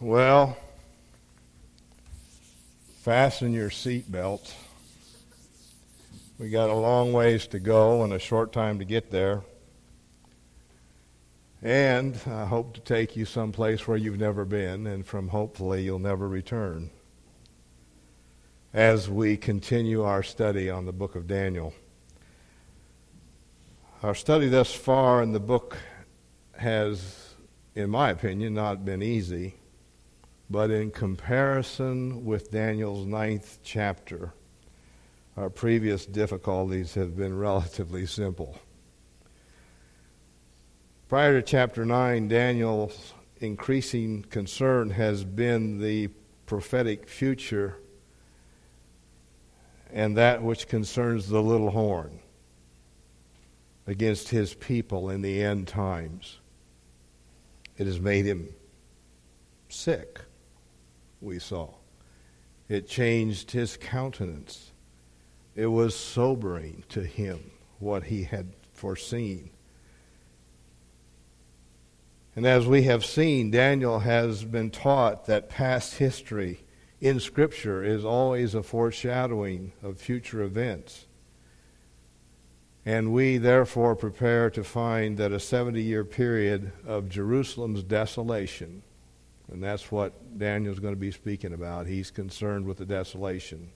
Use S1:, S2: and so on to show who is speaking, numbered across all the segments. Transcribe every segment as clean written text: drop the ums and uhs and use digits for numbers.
S1: Well, fasten your seatbelts. We got a long ways to go and a short time to get there. And I hope to take you someplace where you've never been, and from hopefully you'll never return, as we continue our study on the book of Daniel. Our study thus far in the book has, in my opinion, not been easy, but in comparison with Daniel's 9th chapter, our previous difficulties have been relatively simple. Prior to chapter 9, Daniel's increasing concern has been the prophetic future and that which concerns the little horn against his people in the end times. It has made him sick, we saw. It changed his countenance. It was sobering to him what he had foreseen. And as we have seen, Daniel has been taught that past history in Scripture is always a foreshadowing of future events. And we therefore prepare to find that a 70-year period of Jerusalem's desolation, and that's what Daniel's going to be speaking about. He's concerned with the desolation.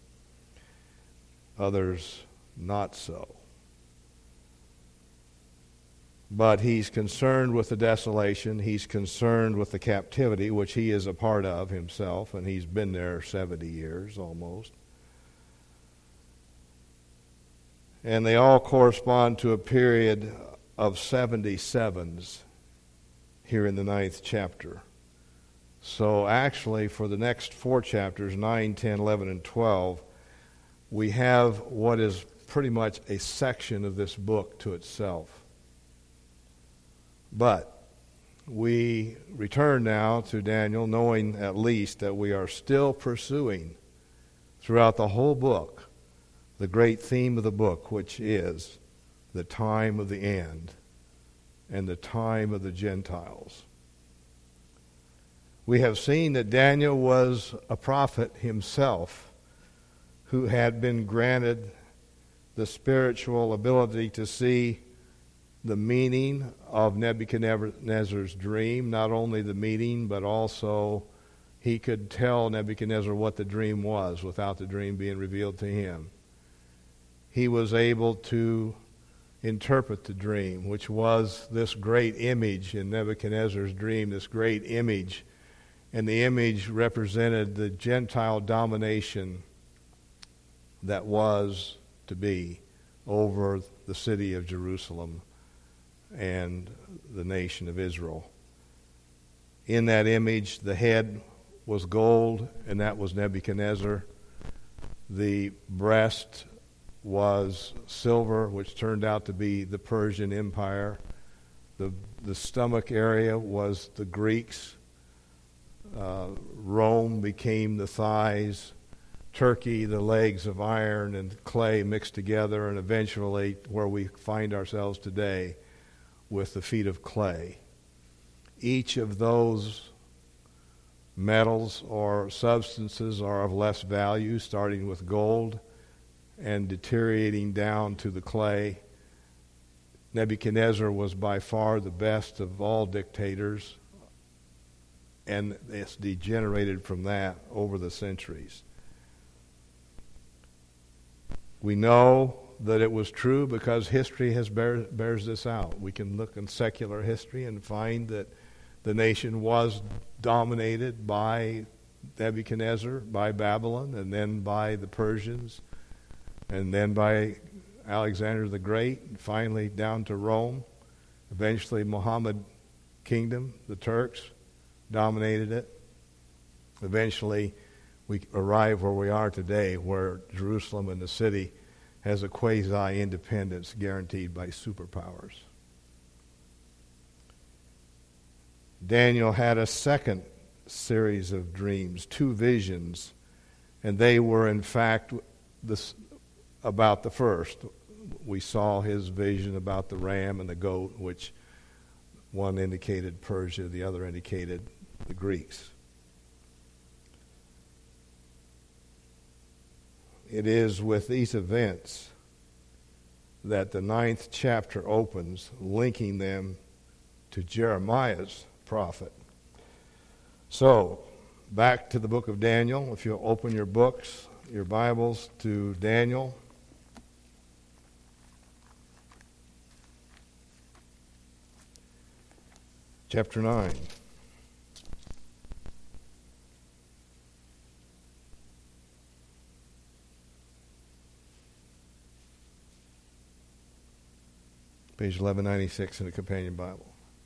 S1: Others not so. But he's concerned with the desolation. He's concerned with the captivity, which he is a part of himself, and he's been there 70 years almost. And they all correspond to a period of 77s here in the 9th chapter. So actually, for the next 4 chapters, 9, 10, 11, and 12, we have what is pretty much a section of this book to itself. But we return now to Daniel, knowing at least that we are still pursuing throughout the whole book the great theme of the book, which is the time of the end and the time of the Gentiles. We have seen that Daniel was a prophet himself who had been granted the spiritual ability to see the meaning of Nebuchadnezzar's dream, not only the meaning, but also he could tell Nebuchadnezzar what the dream was without the dream being revealed to him. He was able to interpret the dream, which was this great image in Nebuchadnezzar's dream, this great image, and the image represented the Gentile domination that was to be over the city of Jerusalem and the nation of Israel. In that image, the head was gold, and that was Nebuchadnezzar. The breast was silver, which turned out to be the Persian Empire. The stomach area was the Greeks. Rome became the thighs. Turkey, the legs of iron and clay mixed together, and eventually where we find ourselves today with the feet of clay. Each of those metals or substances are of less value, starting with gold and deteriorating down to the clay. Nebuchadnezzar was by far the best of all dictators, and it's degenerated from that over the centuries. We know that it was true because history bears this out. We can look in secular history and find that the nation was dominated by Nebuchadnezzar, by Babylon, and then by the Persians, and then by Alexander the Great, and finally down to Rome. Eventually Muhammad kingdom, the Turks, dominated it. Eventually we arrive where we are today, where Jerusalem and the city has a quasi-independence guaranteed by superpowers. Daniel had a second series of dreams, 2 visions, and they were in fact about the first. We saw his vision about the ram and the goat, which one indicated Persia, the other indicated the Greeks. it is with these events that the 9th chapter opens, linking them to Jeremiah's prophet. So, back to the book of Daniel. If you'll open your books, your Bibles, to Daniel. Chapter 9. Page 1196 in the Companion Bible.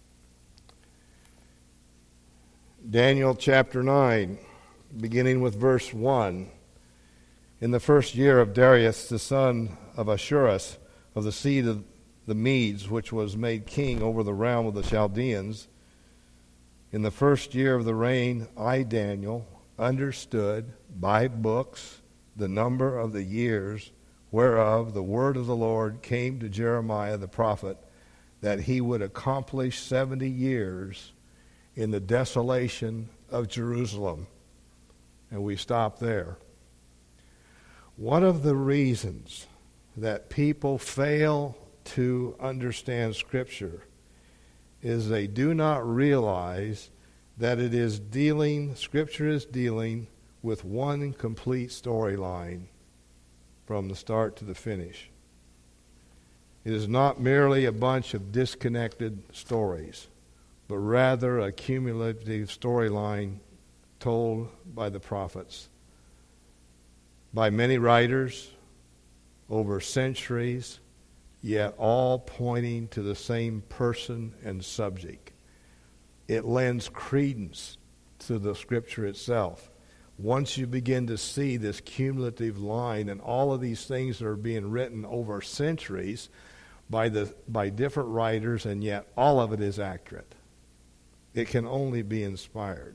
S1: Daniel chapter 9, beginning with verse 1. In the first year of Darius, the son of Ahasuerus, of the seed of the Medes, which was made king over the realm of the Chaldeans, in the first year of the reign, I, Daniel, understood by books the number of the years whereof the word of the Lord came to Jeremiah the prophet, that he would accomplish 70 years in the desolation of Jerusalem. And we stop there. One of the reasons that people fail to understand Scripture is they do not realize that Scripture is dealing with one complete storyline from the start to the finish. It is not merely a bunch of disconnected stories, but rather a cumulative storyline told by the prophets, by many writers over centuries, yet all pointing to the same person and subject. It lends credence to the Scripture itself. Once you begin to see this cumulative line and all of these things that are being written over centuries by different writers, and yet all of it is accurate, it can only be inspired.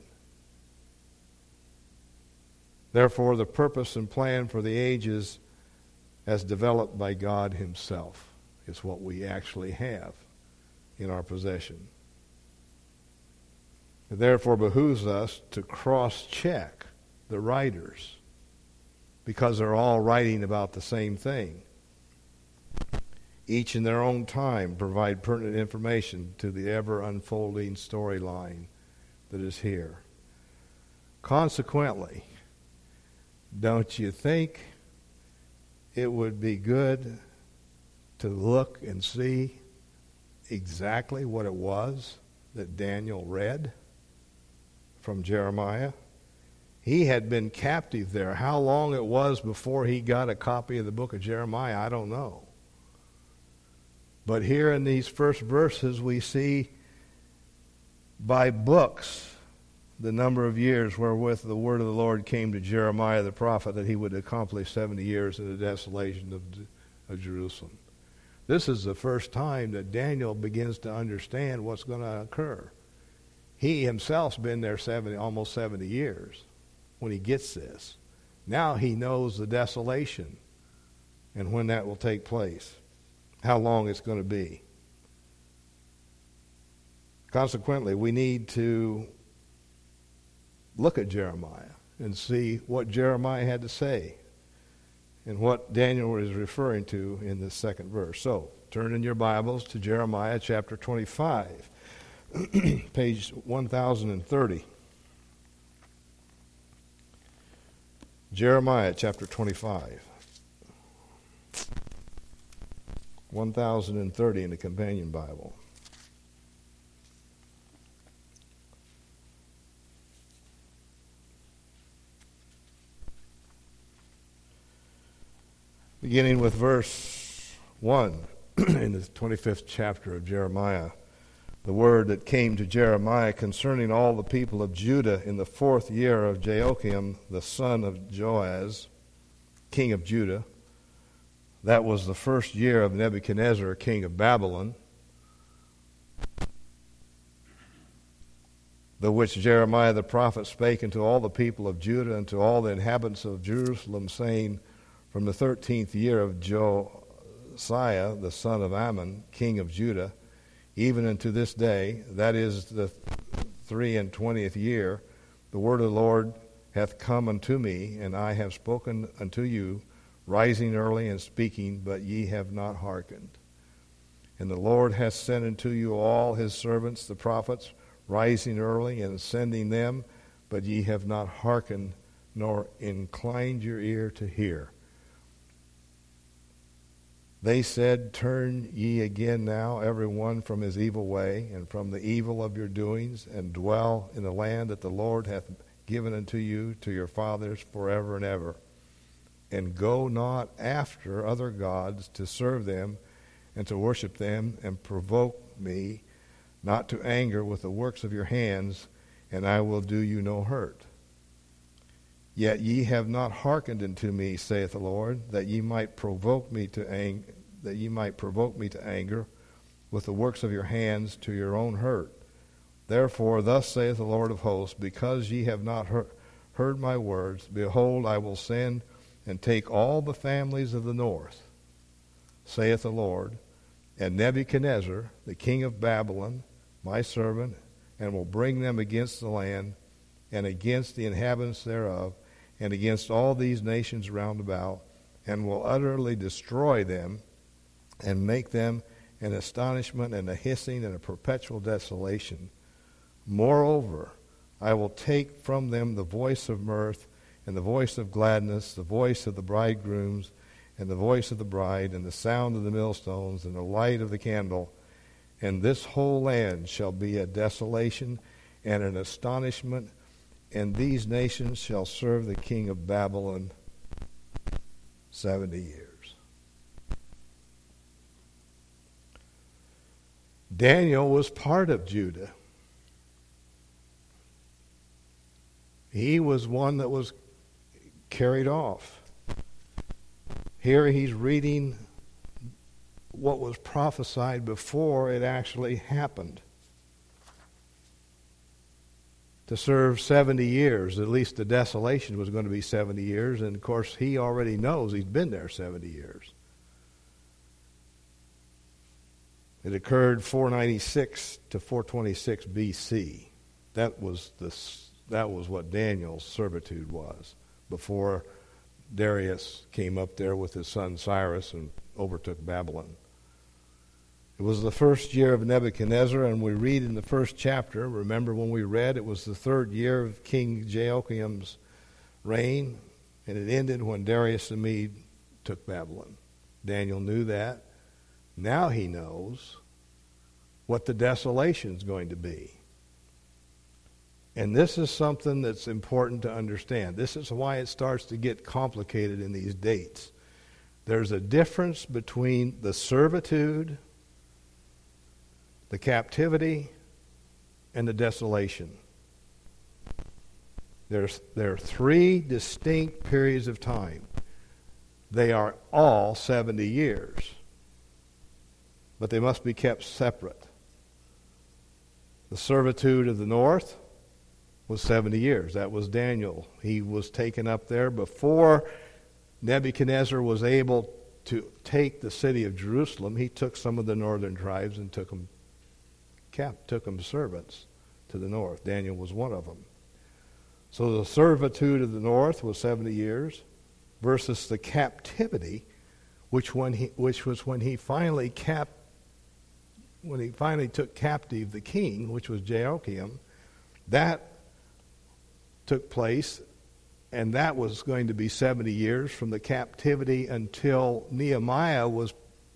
S1: Therefore, the purpose and plan for the ages as developed by God himself is what we actually have in our possession. It therefore behooves us to cross-check the writers, because they're all writing about the same thing. Each in their own time provide pertinent information to the ever-unfolding storyline that is here. Consequently, don't you think it would be good to look and see exactly what it was that Daniel read from Jeremiah? He had been captive there. How long it was before he got a copy of the book of Jeremiah, I don't know. But here in these first verses, we see by books the number of years wherewith the word of the Lord came to Jeremiah the prophet, that he would accomplish 70 years in the desolation of Jerusalem. This is the first time that Daniel begins to understand what's going to occur. He himself's been there almost 70 years when he gets this. Now he knows the desolation and when that will take place, how long it's going to be. Consequently, we need to look at Jeremiah and see what Jeremiah had to say and what Daniel is referring to in this second verse. So, turn in your Bibles to Jeremiah chapter 25, page 1030. Jeremiah chapter 25, 1030 in the Companion Bible. Beginning with verse 1 in the 25th chapter of Jeremiah. The word that came to Jeremiah concerning all the people of Judah in the 4th year of Jehoiakim, the son of Joaz, king of Judah. That was the 1st year of Nebuchadnezzar, king of Babylon, the which Jeremiah the prophet spake unto all the people of Judah and to all the inhabitants of Jerusalem, saying, from the 13th year of Josiah, the son of Ammon, king of Judah, even unto this day, that is the 23rd year, the word of the Lord hath come unto me, and I have spoken unto you rising early and speaking, but ye have not hearkened. And the Lord hath sent unto you all his servants, the prophets, rising early and sending them, but ye have not hearkened, nor inclined your ear to hear. They said, Turn ye again now, every one from his evil way, and from the evil of your doings, and dwell in the land that the Lord hath given unto you, to your fathers, forever and ever. And go not after other gods to serve them, and to worship them, and provoke me not to anger with the works of your hands, and I will do you no hurt. Yet ye have not hearkened unto me, saith the Lord, that ye might provoke me to anger, with the works of your hands to your own hurt. Therefore, thus saith the Lord of hosts, because ye have not heard my words, behold, I will send and take all the families of the north, saith the Lord, and Nebuchadnezzar, the king of Babylon, my servant, and will bring them against the land, and against the inhabitants thereof, and against all these nations round about, and will utterly destroy them, and make them an astonishment and a hissing and a perpetual desolation. Moreover, I will take from them the voice of mirth, and the voice of gladness, the voice of the bridegrooms, and the voice of the bride, and the sound of the millstones, and the light of the candle. And this whole land shall be a desolation and an astonishment, and these nations shall serve the king of Babylon 70 years. Daniel was part of Judah. He was one that was carried off. Here he's reading what was prophesied before it actually happened. To serve 70 years, at least the desolation was going to be 70 years, and of course he already knows he's been there 70 years. It occurred 496 to 426 BC. That was what Daniel's servitude was before Darius came up there with his son Cyrus and overtook Babylon. It was the first year of Nebuchadnezzar, and we read in the first chapter, remember when we read, it was the third year of King Jehoiakim's reign, and it ended when Darius the Mede took Babylon. Daniel knew that. Now he knows what the desolation is going to be. And this is something that's important to understand. This is why it starts to get complicated in these dates. There's a difference between the servitude, the captivity, and the desolation. There are three distinct periods of time. They are all 70 years, but they must be kept separate. The servitude of the north was 70 years. That was Daniel. He was taken up there before Nebuchadnezzar was able to take the city of Jerusalem. He took some of the northern tribes and took them servants to the north. Daniel was one of them. So the servitude of the north was 70 years versus the captivity, which was when he finally took captive the king, which was Jehoiakim. That took place, and that was going to be 70 years from the captivity until Nehemiah was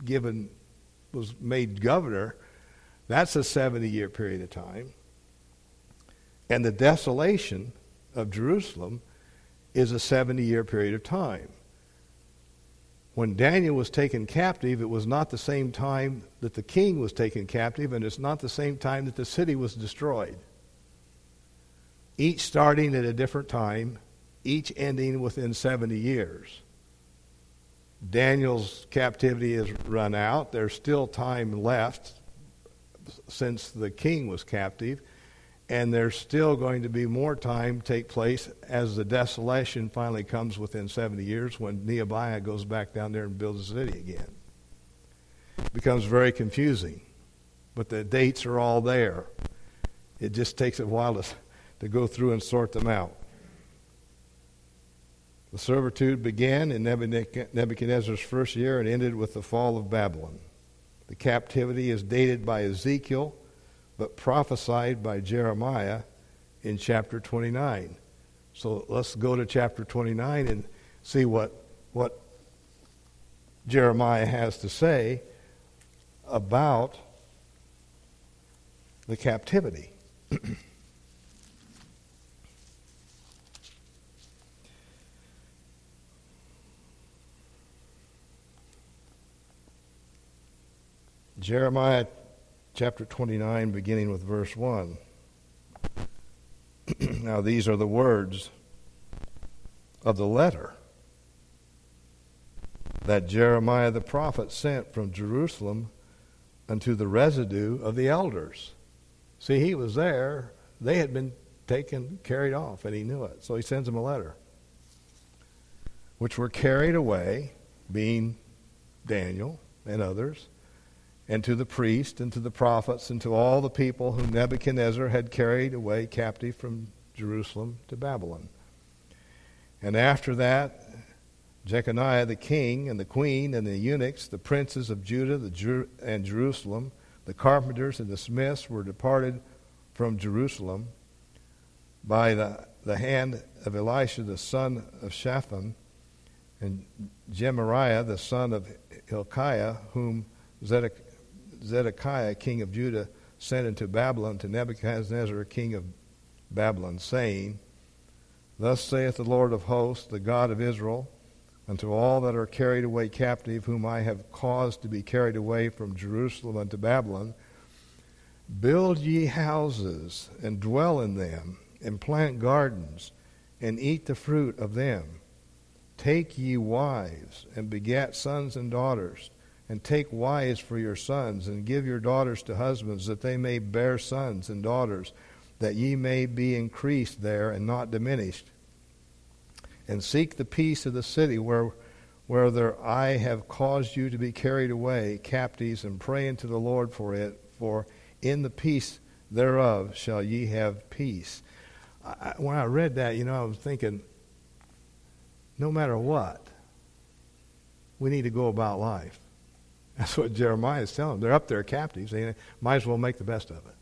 S1: made governor. That's a 70-year period of time. And the desolation of Jerusalem is a 70-year period of time. When Daniel was taken captive, it was not the same time that the king was taken captive, and it's not the same time that the city was destroyed. Each starting at a different time, each ending within 70 years. Daniel's captivity has run out. There's still time left since the king was captive, and there's still going to be more time take place as the desolation finally comes within 70 years when Nehemiah goes back down there and builds the city again. It becomes very confusing, but the dates are all there. It just takes a while to go through and sort them out. The servitude began in Nebuchadnezzar's first year and ended with the fall of Babylon. The captivity is dated by Ezekiel, but prophesied by Jeremiah in chapter 29. So let's go to chapter 29 and see what Jeremiah has to say about the captivity. Jeremiah chapter 29, beginning with verse 1. Now these are the words of the letter that Jeremiah the prophet sent from Jerusalem unto the residue of the elders. See, he was there. They had been carried off, and he knew it. So he sends them a letter, which were carried away, being Daniel and others, and to the priests, and to the prophets, and to all the people whom Nebuchadnezzar had carried away captive from Jerusalem to Babylon. And after that, Jeconiah the king, and the queen, and the eunuchs, the princes of Judah and Jerusalem, the carpenters and the smiths were departed from Jerusalem by the hand of Elisha the son of Shaphan, and Gemariah the son of Hilkiah, whom Zedekiah king of Judah sent into Babylon to Nebuchadnezzar king of Babylon, saying, Thus saith the Lord of hosts, the God of Israel, unto all that are carried away captive, whom I have caused to be carried away from Jerusalem unto Babylon, build ye houses, and dwell in them, and plant gardens, and eat the fruit of them. Take ye wives, and beget sons and daughters, and take wives for your sons, and give your daughters to husbands, that they may bear sons and daughters, that ye may be increased there and not diminished. And seek the peace of the city where I have caused you to be carried away captives, and pray unto the Lord for it, for in the peace thereof shall ye have peace. When I read that, I was thinking, no matter what, we need to go about life. That's what Jeremiah is telling them. They're up there captives. They might as well make the best of it.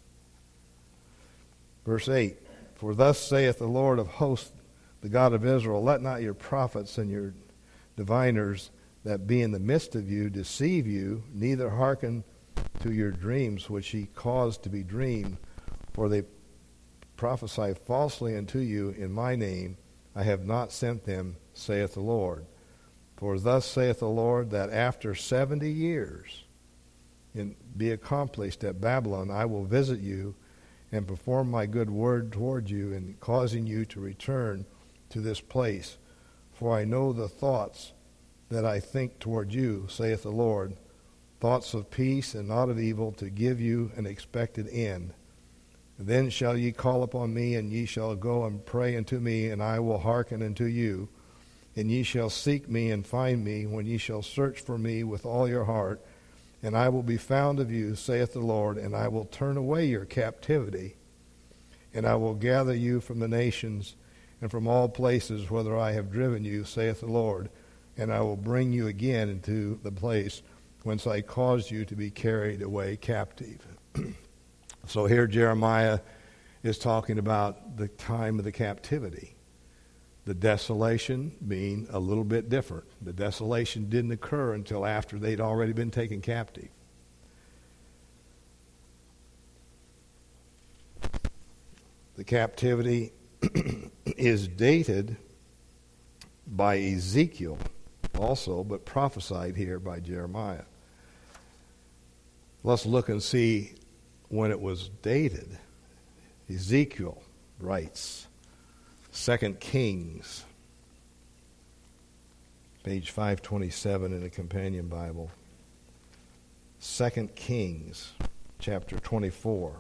S1: Verse 8, For thus saith the Lord of hosts, the God of Israel, let not your prophets and your diviners that be in the midst of you deceive you, neither hearken to your dreams which he caused to be dreamed, for they prophesy falsely unto you in my name. I have not sent them, saith the Lord. For thus saith the Lord, that after 70 years be accomplished at Babylon, I will visit you and perform my good word toward you, in causing you to return to this place. For I know the thoughts that I think toward you, saith the Lord, thoughts of peace and not of evil, to give you an expected end. Then shall ye call upon me, and ye shall go and pray unto me, and I will hearken unto you. And ye shall seek me and find me, when ye shall search for me with all your heart. And I will be found of you, saith the Lord, and I will turn away your captivity, and I will gather you from the nations and from all places whither I have driven you, saith the Lord, and I will bring you again into the place whence I caused you to be carried away captive. So here Jeremiah is talking about the time of the captivity. The desolation being a little bit different. The desolation didn't occur until after they'd already been taken captive. The captivity is dated by Ezekiel also, but prophesied here by Jeremiah. Let's look and see when it was dated. Ezekiel writes, 2 Kings, page 527 in a companion Bible. 2 Kings, chapter 24.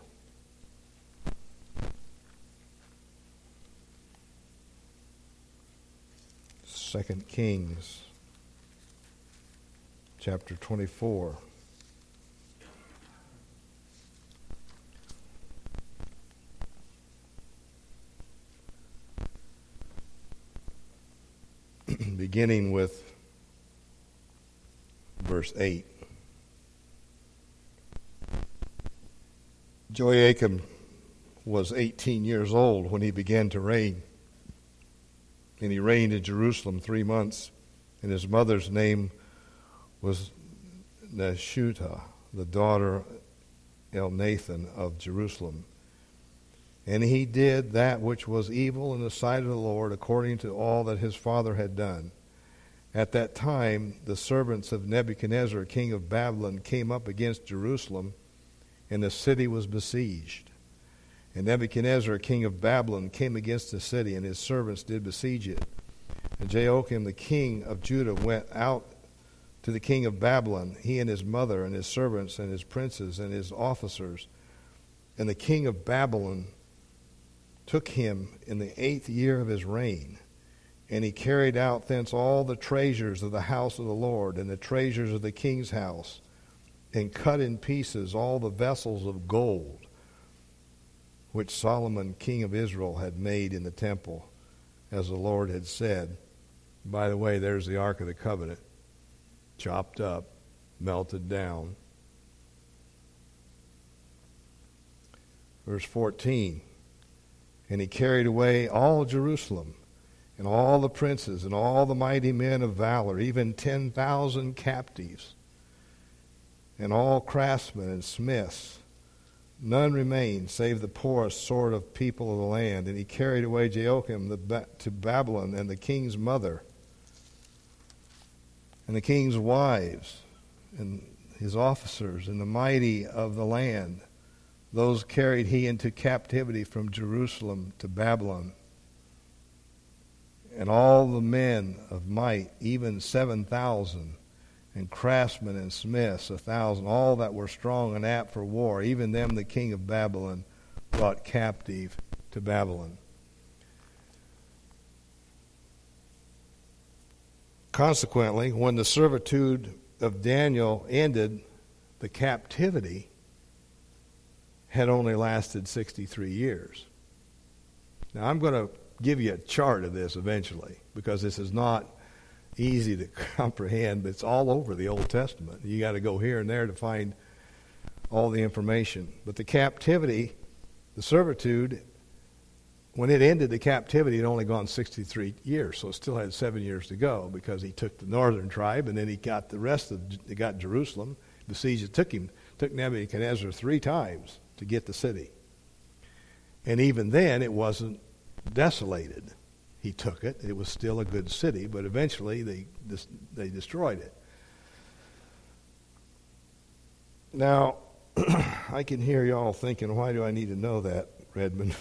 S1: Second Kings, chapter 24. beginning with verse 8. Joachim was 18 years old when he began to reign, and he reigned in Jerusalem 3 months, and his mother's name was Neshuta, the daughter Elnathan of Jerusalem. And he did that which was evil in the sight of the Lord, according to all that his father had done. At that time, the servants of Nebuchadnezzar, king of Babylon, came up against Jerusalem, and the city was besieged. And Nebuchadnezzar, king of Babylon, came against the city, and his servants did besiege it. And Joachim, the king of Judah, went out to the king of Babylon, he and his mother and his servants and his princes and his officers. And the king of Babylon took him in the 8th year of his reign, and he carried out thence all the treasures of the house of the Lord and the treasures of the king's house, and cut in pieces all the vessels of gold which Solomon king of Israel had made in the temple, as the Lord had said. By the way, there's the Ark of the Covenant, chopped up, melted down. Verse 14, and he carried away all Jerusalem, and all the princes, and all the mighty men of valor, even 10,000 captives, and all craftsmen and smiths. None remained, save the poorest sort of people of the land. And he carried away Joachim to Babylon, and the king's mother, and the king's wives, and his officers, and the mighty of the land. Those carried he into captivity from Jerusalem to Babylon. And all the men of might, even 7,000, and craftsmen and smiths 1,000, all that were strong and apt for war, even them the king of Babylon brought captive to Babylon. Consequently, when the servitude of Daniel ended, the captivity had only lasted 63 years. Now, I'm going to give you a chart of this eventually, because this is not easy to comprehend, but it's all over the Old Testament. You got to go here and there to find all the information. But the captivity, the servitude, when it ended, the captivity had only gone 63 years, so it still had 7 years to go, because he took the northern tribe, and then he got the rest of, he got Jerusalem. Besieged it. Took Nebuchadnezzar 3 times to get the city. And even then, it wasn't desolated. He took it. It was still a good city, but eventually they destroyed it. Now, I can hear y'all thinking, why do I need to know that, Redmond?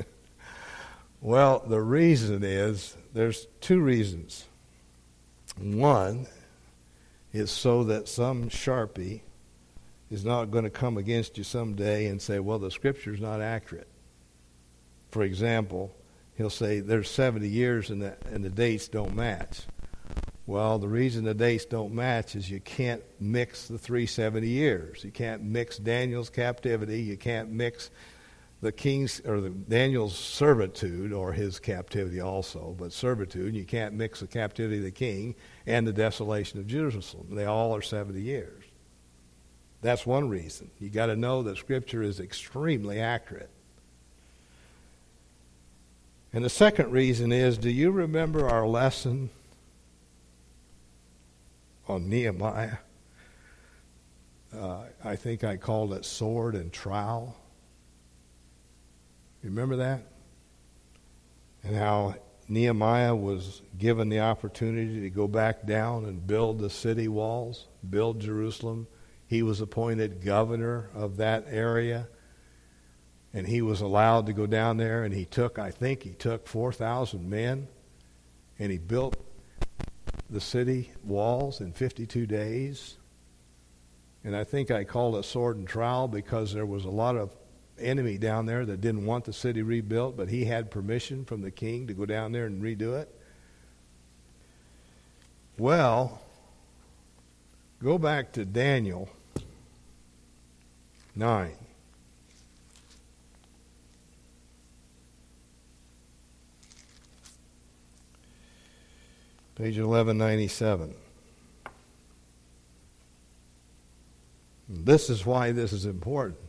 S1: Well, the reason is, there's 2 reasons. One is so that some Sharpie is not going to come against you someday and say, well, the Scripture's not accurate. For example, he'll say there's 70 years and the dates don't match. Well, the reason the dates don't match is you can't mix the 370 years. You can't mix Daniel's captivity. You can't mix the king's or the Daniel's servitude, or his captivity also, but servitude. You can't mix the captivity of the king and the desolation of Jerusalem. They all are 70 years. That's one reason. You got to know that Scripture is extremely accurate. And the second reason is, do you remember our lesson on Nehemiah? I think I called it sword and trowel. Remember that? And how Nehemiah was given the opportunity to go back down and build the city walls, build Jerusalem. He was appointed governor of that area. And he was allowed to go down there, and he took 4,000 men, and he built the city walls in 52 days. And I think I called it sword and trowel because there was a lot of enemy down there that didn't want the city rebuilt, but he had permission from the king to go down there and redo it. Well, go back to Daniel 9. Page 1197. This is why this is important.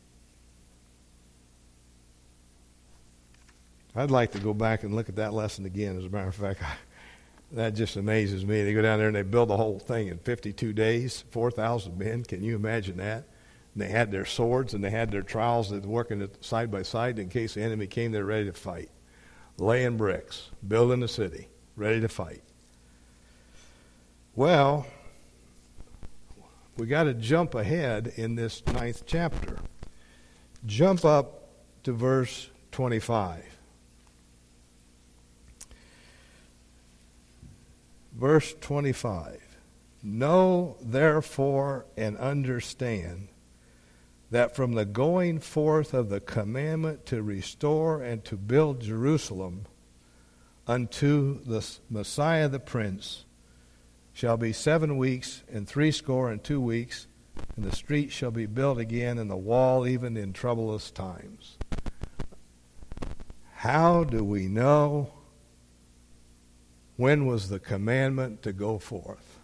S1: I'd like to go back and look at that lesson again. As a matter of fact, that just amazes me. They go down there and they build the whole thing in 52 days, 4,000 men. Can you imagine that? And they had their swords and they had their trowels that were working side by side in case the enemy came. They're ready to fight. Laying bricks, building the city, ready to fight. Well, we got to jump ahead in this 9th chapter. Jump up to verse 25. Verse 25. Know therefore and understand that from the going forth of the commandment to restore and to build Jerusalem unto the Messiah the Prince shall be 7 weeks and 62 weeks, and the street shall be built again, and the wall even in troublous times. How do we know when was the commandment to go forth?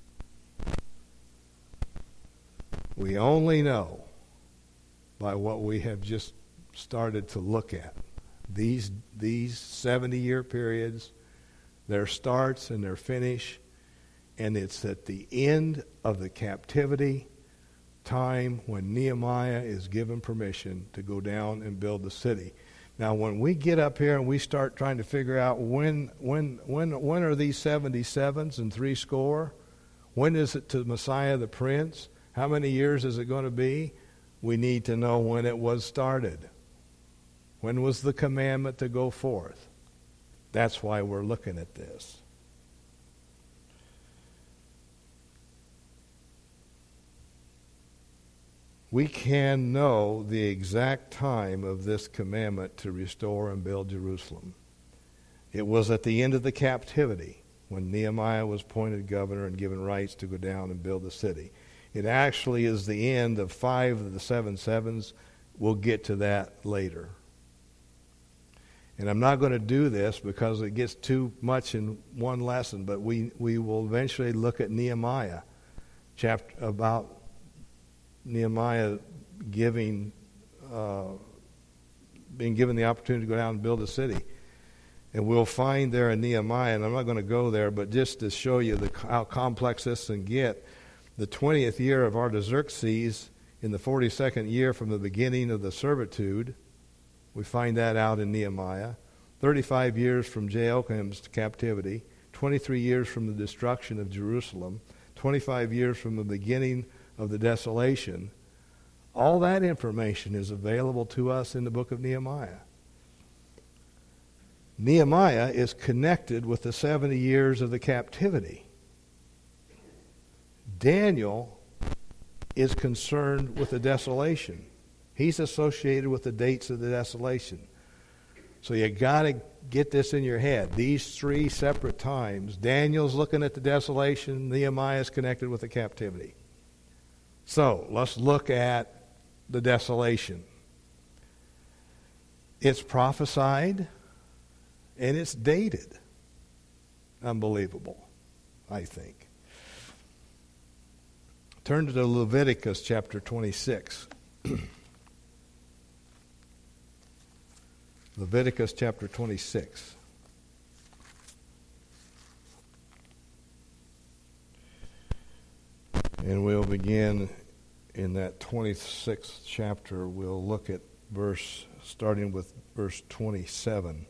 S1: We only know by what we have just started to look at. These 70-year periods, their starts and their finish, and it's at the end of the captivity time when Nehemiah is given permission to go down and build the city. Now, when we get up here and we start trying to figure out when are these 77s and 60? When is it to Messiah the Prince? How many years is it going to be? We need to know when it was started. When was the commandment to go forth? That's why we're looking at this. We can know the exact time of this commandment to restore and build Jerusalem. It was at the end of the captivity when Nehemiah was appointed governor and given rights to go down and build the city. It actually is the end of 5 of the 7 sevens. We'll get to that later. And I'm not going to do this because it gets too much in one lesson, but we will eventually look at Nehemiah, about Nehemiah being given the opportunity to go down and build a city. And we'll find there in Nehemiah, and I'm not going to go there, but just to show you how complex this can get, the 20th year of Artaxerxes, in the 42nd year from the beginning of the servitude, we find that out in Nehemiah. 35 years from Jehoiakim's captivity, 23 years from the destruction of Jerusalem, 25 years from the beginning of the desolation. All that information is available to us in the book of Nehemiah. Nehemiah is connected with the 70 years of the captivity. Daniel is concerned with the desolation. He's associated with the dates of the desolation. So you got to get this in your head. These 3 separate times, Daniel's looking at the desolation, Nehemiah is connected with the captivity. So let's look at the desolation. It's prophesied and it's dated. Unbelievable, I think. Turn to Leviticus chapter 26. Leviticus chapter 26. And we'll begin in that 26th chapter. We'll look at starting with verse 27.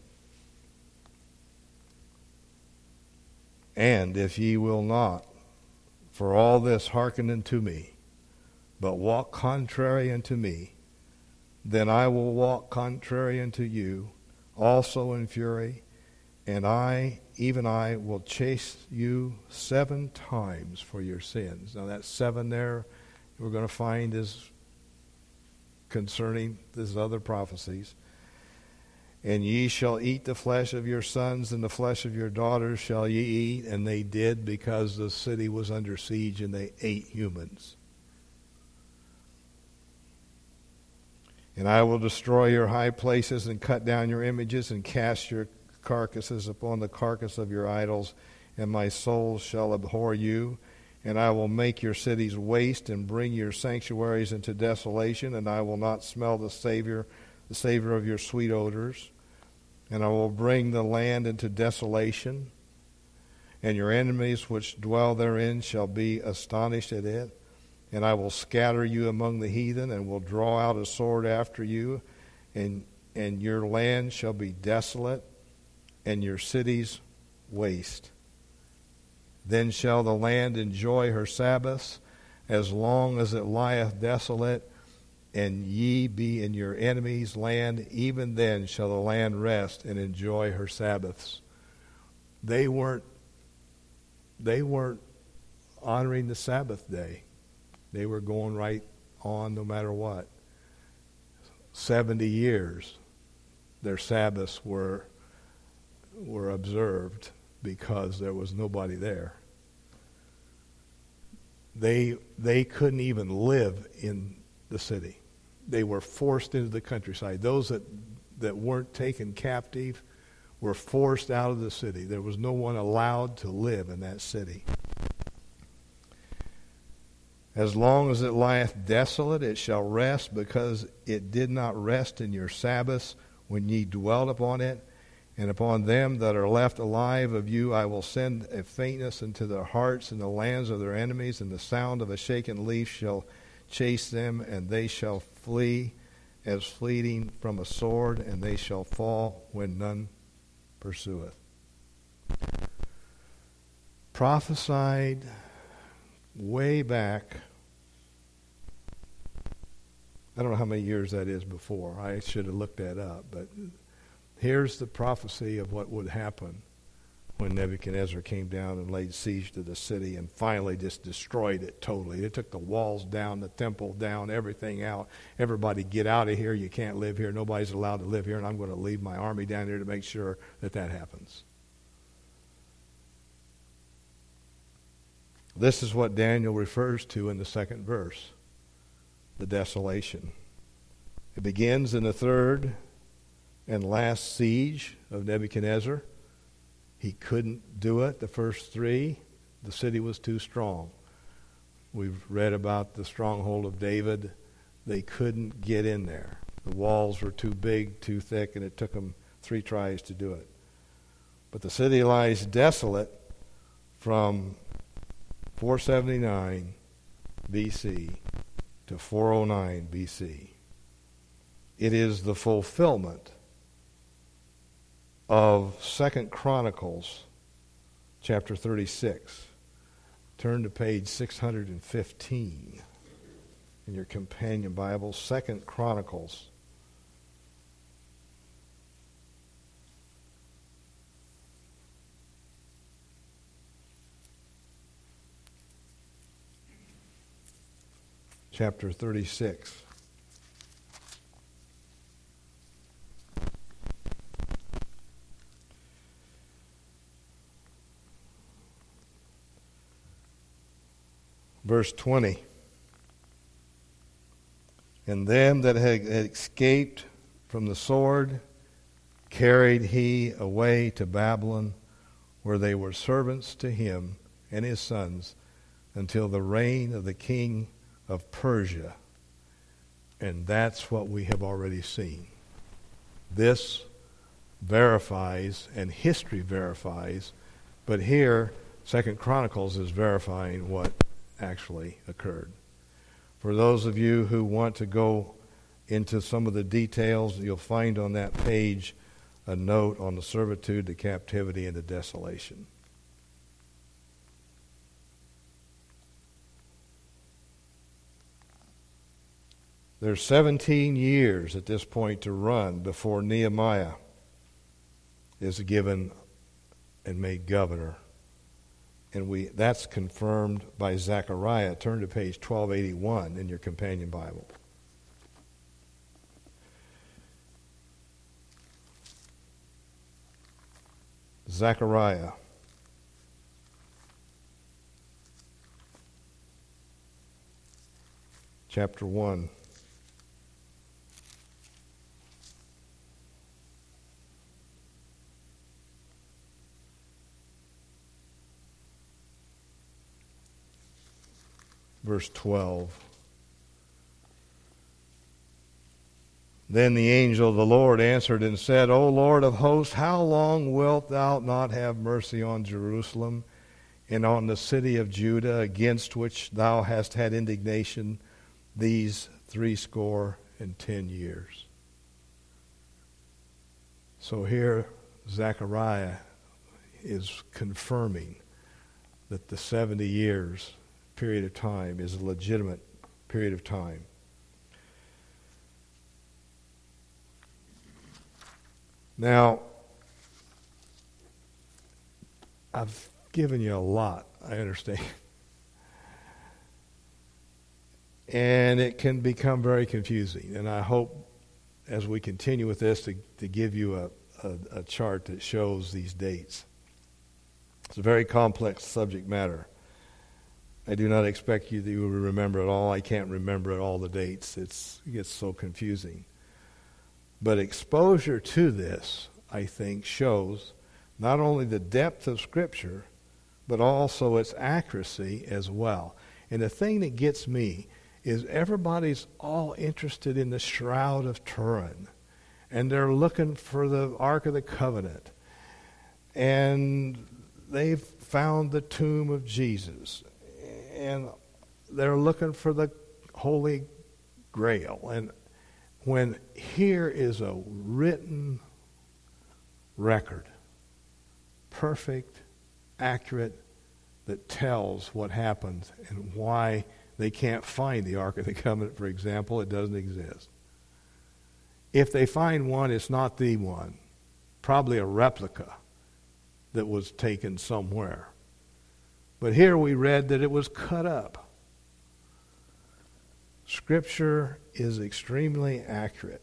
S1: And if ye will not, for all this hearken unto me, but walk contrary unto me, then I will walk contrary unto you, also in fury, and I, even I, will chase you 7 times for your sins. Now that 7 there, we're going to find is concerning these other prophecies. And ye shall eat the flesh of your sons, and the flesh of your daughters shall ye eat. And they did, because the city was under siege, and they ate humans. And I will destroy your high places, and cut down your images, and cast your carcasses upon the carcass of your idols, and my soul shall abhor you. And I will make your cities waste and bring your sanctuaries into desolation, and I will not smell the savor of your sweet odors. And I will bring the land into desolation, and your enemies which dwell therein shall be astonished at it. And I will scatter you among the heathen, and will draw out a sword after you, and your land shall be desolate, and your cities waste. Then shall the land enjoy her Sabbaths, as long as it lieth desolate, and ye be in your enemy's land. Even then shall the land rest and enjoy her Sabbaths. They weren't honoring the Sabbath day. They were going right on no matter what. 70 years their Sabbaths were observed because there was nobody there. They couldn't even live in the city. They were forced into the countryside. Those that weren't taken captive were forced out of the city. There was no one allowed to live in that city. As long as it lieth desolate, it shall rest, because it did not rest in your Sabbaths when ye dwelt upon it. And upon them that are left alive of you I will send a faintness into their hearts in the lands of their enemies, and the sound of a shaken leaf shall chase them, and they shall flee as fleeting from a sword, and they shall fall when none pursueth. Prophesied way back, I don't know how many years that is before. I should have looked that up, but here's the prophecy of what would happen when Nebuchadnezzar came down and laid siege to the city and finally just destroyed it totally. They took the walls down, the temple down, everything out. Everybody get out of here. You can't live here. Nobody's allowed to live here, and I'm going to leave my army down here to make sure that happens. This is what Daniel refers to in the second verse, the desolation. It begins in the third and last siege of Nebuchadnezzar. He couldn't do it the first three. The city was too strong. We've read about the stronghold of David. They couldn't get in there. The walls were too big, too thick, and it took them 3 tries to do it. But the city lies desolate from 479 BC to 409 BC. It is the fulfillment of 2 Chronicles chapter 36. Turn to page 615 in your companion Bible, 2 Chronicles. Chapter 36. Verse 20. And them that had escaped from the sword carried he away to Babylon, where they were servants to him and his sons until the reign of the king of Persia. And that's what we have already seen. This verifies, and history verifies, but here 2 Chronicles is verifying what actually occurred. For those of you who want to go into some of the details, you'll find on that page a note on the servitude, the captivity, and the desolation. There's 17 years at this point to run before Nehemiah is given and made governor. And that's confirmed by Zechariah. Turn to page 1281 in your companion Bible. Zechariah. Chapter 1. verse 12. Then the angel of the Lord answered and said, O Lord of hosts, how long wilt thou not have mercy on Jerusalem and on the city of Judah, against which thou hast had indignation these 70 years? So here Zechariah is confirming that the 70 years period of time is a legitimate period of time. Now, I've given you a lot, I understand. And it can become very confusing. And I hope as we continue with this to give you a chart that shows these dates. It's a very complex subject matter. I do not expect you to remember it all. I can't remember all the dates. It gets so confusing. But exposure to this, I think, shows not only the depth of Scripture, but also its accuracy as well. And the thing that gets me is everybody's all interested in the Shroud of Turin. And they're looking for the Ark of the Covenant. And they've found the tomb of Jesus. And they're looking for the Holy Grail. And when here is a written record, perfect, accurate, that tells what happened and why they can't find the Ark of the Covenant, for example, it doesn't exist. If they find one, it's not the one. Probably a replica that was taken somewhere. But here we read that it was cut up. Scripture is extremely accurate.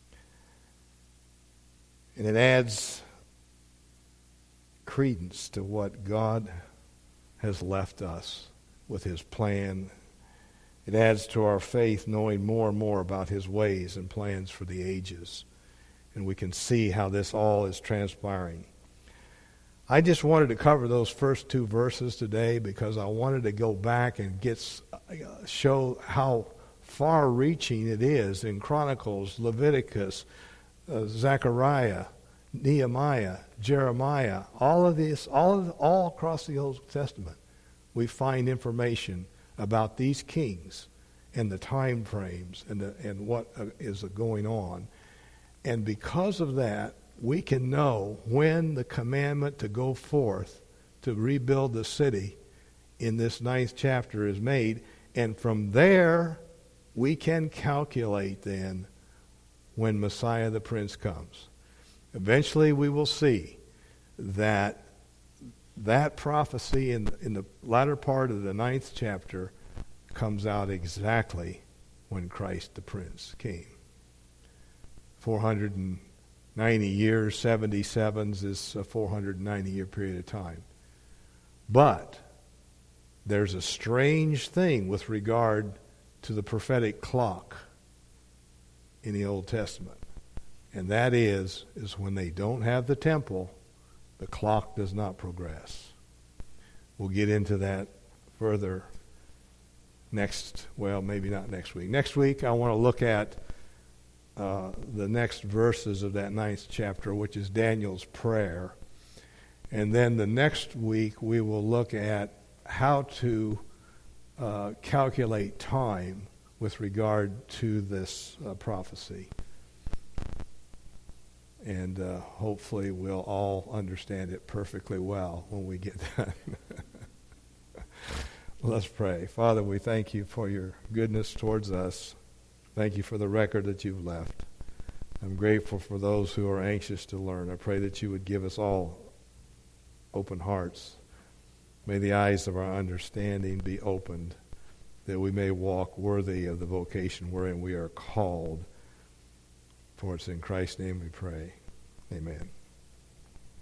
S1: And it adds credence to what God has left us with His plan. It adds to our faith knowing more and more about His ways and plans for the ages. And we can see how this all is transpiring. I just wanted to cover those first 2 verses today because I wanted to go back and show how far-reaching it is in Chronicles, Leviticus, Zechariah, Nehemiah, Jeremiah, all of this, all across the Old Testament, we find information about these kings and the time frames and what is going on. And because of that, we can know when the commandment to go forth to rebuild the city in this 9th chapter is made. And from there, we can calculate then when Messiah the Prince comes. Eventually we will see that prophecy in the latter part of the 9th chapter comes out exactly when Christ the Prince came. 490 years, 77s is a 490-year period of time. But there's a strange thing with regard to the prophetic clock in the Old Testament. And that is when they don't have the temple, the clock does not progress. We'll get into that further maybe not next week. Next week, I want to look at the next verses of that 9th chapter, which is Daniel's prayer. And then the next week, we will look at how to calculate time with regard to this prophecy. And hopefully we'll all understand it perfectly well when we get done. Let's pray. Father, we thank you for your goodness towards us. Thank you for the record that you've left. I'm grateful for those who are anxious to learn. I pray that you would give us all open hearts. May the eyes of our understanding be opened, that we may walk worthy of the vocation wherein we are called. For it's in Christ's name we pray. Amen.